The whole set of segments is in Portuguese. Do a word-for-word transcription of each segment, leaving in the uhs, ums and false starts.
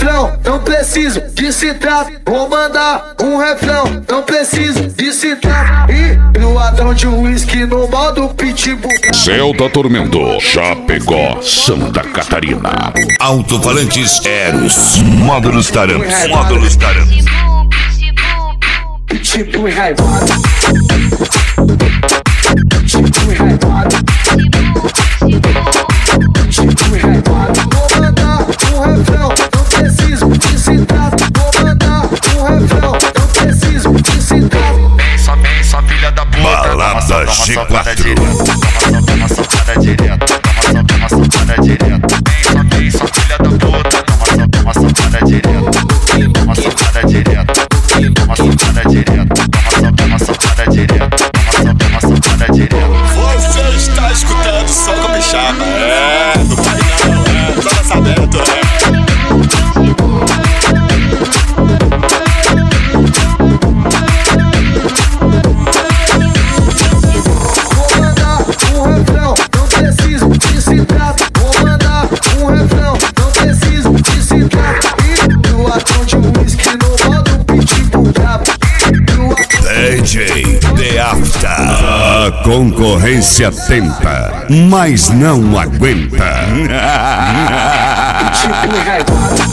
refrão, não preciso de citar. Vou mandar um refrão, não preciso de citar. E no ladrão de uísque no modo pitbull. Celta Tormento, Chapecó, Santa Catarina. Alto-falantes Eros. Módulos Tarantos. Módulos Tarantos. Pitbull enraivado. Pitbull enraivado. Pitbull enraivado. Vou mandar um refrão, não preciso de citar. Vou mandar um refrão, não preciso de citar. Vem só, vem só, filha da puta. Balada G quatro. Toma socada direto. Toma socada direto. Vem só, vem só, filha da puta. Toma socada direto. Toma socada direto. Toma socada direto. Toma socada direto. Toma socada direto. Você está escutando som com bichada. É, do painel, é, do lançamento, é. D J The After. A concorrência tenta, mas não aguenta. Pitbull enraivado.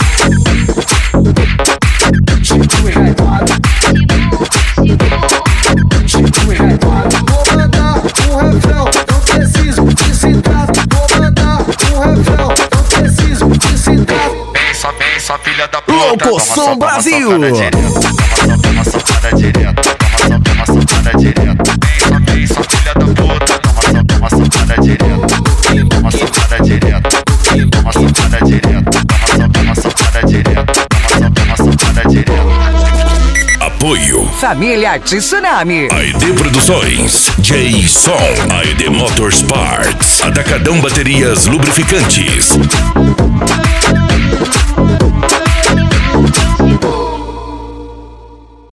Pitbull enraivado. Pitbull enraivado. Vou mandar um refrão, não preciso de citar. Vou mandar um refrão, não preciso de citar. Vem só, vem só, filha da puta. Locoção Brasil. Toma socada direto. Toma socada direto. Vem só, vem só, filha da puta. Toma socada direto. Toma socada direto. Toma socada direto. Toma socada direto. Toma socada direto. Apoio Família Tsunami. A E D Produções, J-Som, A E D Motorsports, Atacadão Baterias Lubrificantes.